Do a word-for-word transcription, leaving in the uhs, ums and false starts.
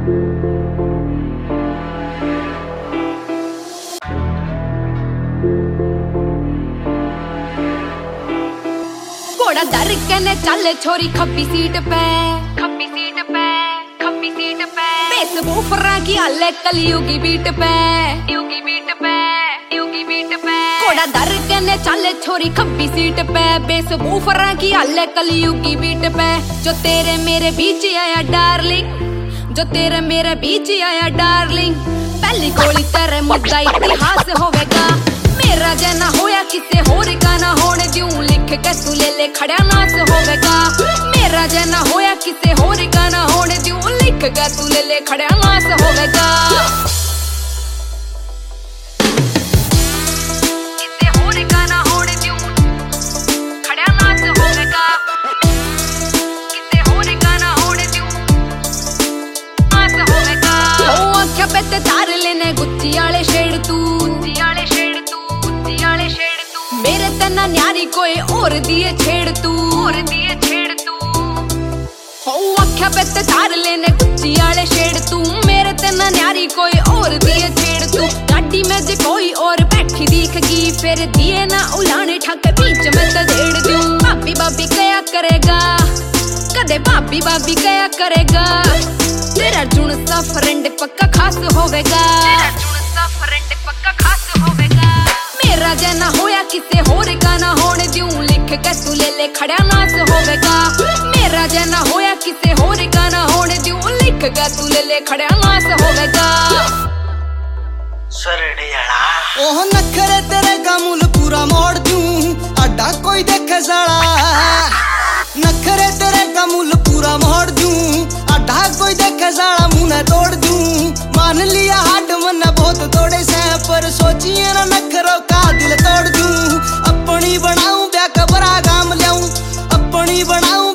घोड़ा दर कने चल छोरी खब्बी सीट पे, खब्बी सीट पे, खब्बी सीट पे। बेस बूफरा की हाले कलयुगी बीट पे, युगी बीट पे, युगी बीट पे। घोड़ा दर कने चल छोरी खब्बी सीट पे, बेस बूफरा की हाले कलयुगी बीट पे। जो तेरे मेरे बीच आया डार्लिंग, जो तेरे मेरे बीच आया डार्लिंग, पहली गोली तेरे मुद्दा इतिहास होवेगा। मेरा जना होया किसे होर का ना होने दूं, लिख के तू ले ले खड़ा नास होवेगा। मेरा जना होया किसे होर का ना होने दूं, लिख के तू ले ले खड़ा नास होवेगा। किसे होर का ना होने दूं, खड़ा नास होवेगा। किसे होर का ना होने दूं, नास होवेगा। ओ आँखें पे ते तार लेने गुच्ची आले शेड़ तू, गुच्ची आले शेड़ तू, गुच्ची आले शेड़ तू। मेरे तना न्यारी कोई और दिए छेड़ तू, और दिए छेड़ तू। हो आँखें पे ते तार लेने गुच्ची आले शेड़ तू, मेरे तना न्यारी कोई और दिए छेड़ तू। गाड़ी में जे कोई और बैठी दिखेगी, फिर दिए ना उलाने ठाके बीच में ते देड़ दूं। भाभी भाभी कया करेगा, कदे भाभी भाभी कया करेगा। तेरा जुन सा फ्रेंड पक्का खास होवेगा, तेरा जुन सा फ्रेंड पक्का खास होवेगा। मेरा जना होया किसे होर का ना होने दूं, लिख के तू ले ले खड़ा नास होवेगा। मेरा जना होया किसे होर का ना होने दूं, लिख के तू ले ले खड़ा नास होवेगा। सरड़ियाला ओह नखरे तेरे का मुल पूरा मोड़ दूं, अड्डा कोई देखे साला। नखरे तेरे का मुल पूरा मोड़ दूं, अड्डा कोई देखे साला, मुंह तोड़ दूं। मान लिया हाड मन बहुत तोड़े से, पर सोचिए ना नखरों का दिल तोड़ दूं। अपनी बनाऊं ब्याह कबरा गाम ल्याऊं, अपनी बनाऊं